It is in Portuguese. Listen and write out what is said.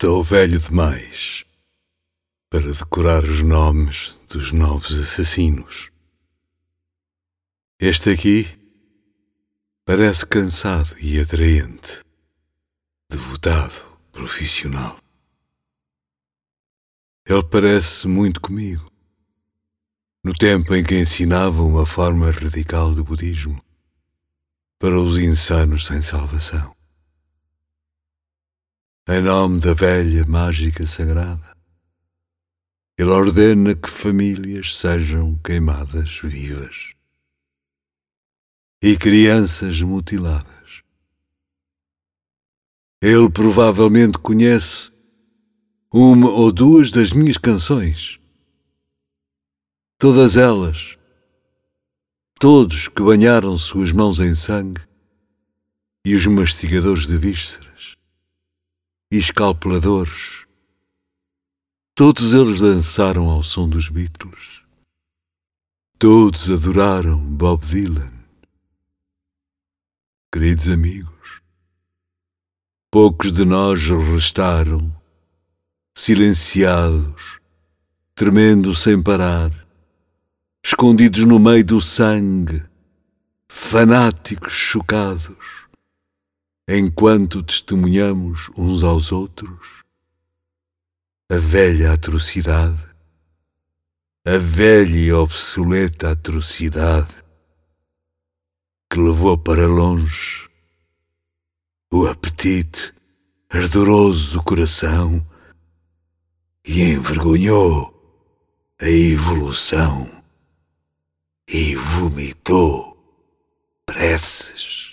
Estou velho demais para decorar os nomes dos novos assassinos. Este aqui parece cansado e atraente, devotado, profissional. Ele parece muito comigo, no tempo em que ensinava uma forma radical de budismo para os insanos sem salvação. Em nome da velha mágica sagrada, ele ordena que famílias sejam queimadas vivas e crianças mutiladas. Ele provavelmente conhece uma ou duas das minhas canções. Todas elas, todos que banharam suas mãos em sangue, e os mastigadores de vísceras, e escalpeladores, todos eles dançaram ao som dos Beatles. Todos adoraram Bob Dylan. Queridos amigos, poucos de nós restaram, silenciados, tremendo sem parar, escondidos no meio do sangue, fanáticos chocados, enquanto testemunhamos uns aos outros a velha atrocidade, a velha e obsoleta atrocidade que levou para longe o apetite ardoroso do coração e envergonhou a evolução e vomitou preces.